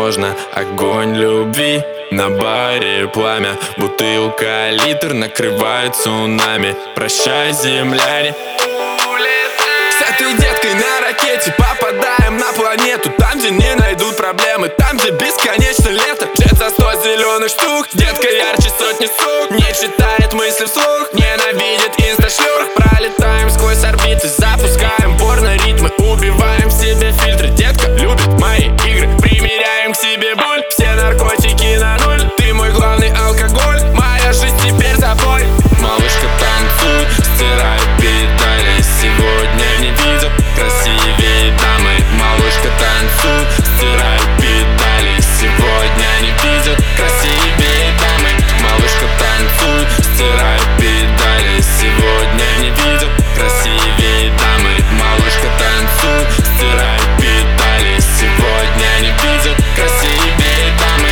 невозможно. Огонь любви на баре пламя, бутылка литр накрывает цунами. Прощай, земляне. С этой деткой на ракете попадаем на планету, там, где не найдут проблемы, там, где бесконечно лето. Джет за 100 зеленых штук, детка ярче сотни сук, не читает мысли вслух, ненавидит инсташлюр. Пролетаем сквозь орбиты, запускаем порно-ритмы, убиваем в себе фильтры. Детка любит мои игры, примеряем к себе боль, все наркотики на ноль. Ты мой главный алкоголь, моя жизнь теперь забой. Малышка, танцуй, стирай педали, сегодня не видел красивее дамы. Малышка, танцуй, стирай педали, сегодня не видел красивее дамы. Малышка, танцуй, стирай педали, сегодня не видел красивее дамы. Малышка, танцуй, стирай педали, сегодня не видел красивее дамы.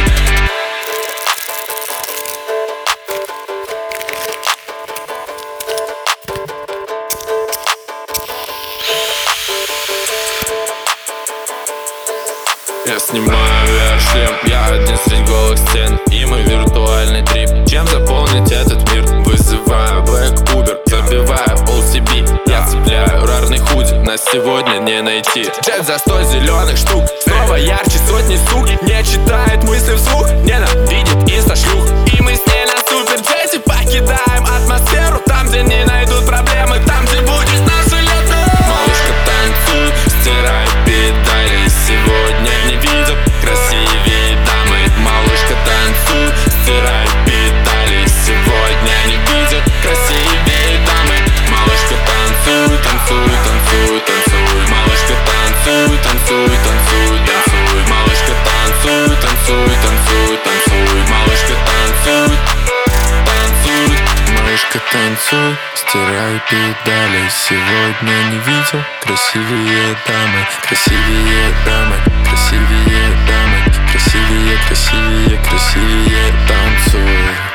Я снимаю VR-шлем, я один среди голых стен, и мой виртуальный трип. Чем заполнить этот мир? Вызываю Black Uber, забиваю OCB. Я цепляю рарный худи, нас сегодня не найти. Джет за 100 зеленых штук, снова ярче сотни сук, не читает мысли вслух, ненавидит инсташлюх. И мы с ней на суперджете покидаем атмосферу, там, где не найдут проблемы, там, где будет наше лето. Малышка, танцуй, стирай педали, сегодня не видел красивее дамы. Малышка, танцуй, стирай педали, сегодня не видел красивее дамы. Малышка, танцуй, танцуй, танцуй, танцуй. Малышка, танцуй, танцуй, танцуй, танцуй. Малышка, танцуй, танцуй, танцуй, танцуй. Малышка, танцуй, танцуй. Малышка, танцуй, стирай педали, сегодня не видел красивее дамы. Красивее дамы, красивее дамы, красивее, красивее, красивее танцуй.